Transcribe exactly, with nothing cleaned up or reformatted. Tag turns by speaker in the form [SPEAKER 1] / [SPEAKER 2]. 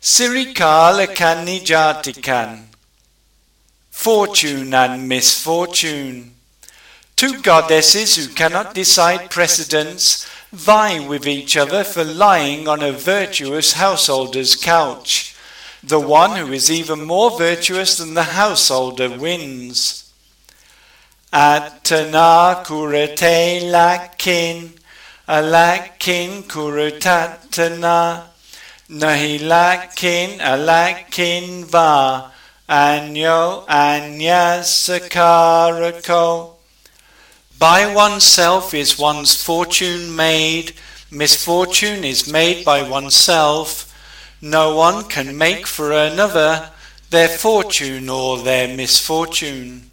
[SPEAKER 1] Sirikala Kanijatikan. Fortune and misfortune. Two goddesses who cannot decide precedence vie with each other for lying on a virtuous householder's couch. The one who is even more virtuous than the householder wins. Attana kurate lakin, alakin kurutatana, nahi lakin alakin va, anyo anyasakarako. By oneself is one's fortune made, misfortune is made by oneself. No one can make for another their fortune or their misfortune.